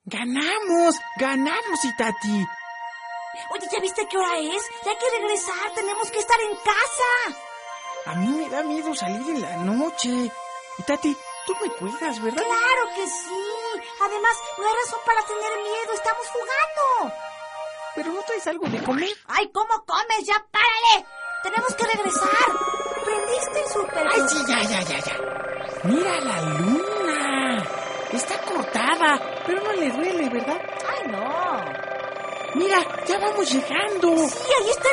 ¡Ganamos, Itati! Oye, ¿ya viste qué hora es? Ya hay que regresar, tenemos que estar en casa. A mí me da miedo salir en la noche. Itati, tú me cuidas, ¿verdad? ¡Claro que sí! Además, no hay razón para tener miedo, estamos jugando. ¿Pero no traes algo de comer? ¡Ay, cómo comes! ¡Ya párale! Tenemos que regresar. ¿Prendiste el súper? ¡Ay, sí, ya! ¡Mira la luna! Está cortada, pero no le duele, ¿verdad? ¡Ay, no! Mira, ya vamos llegando. Sí, ahí está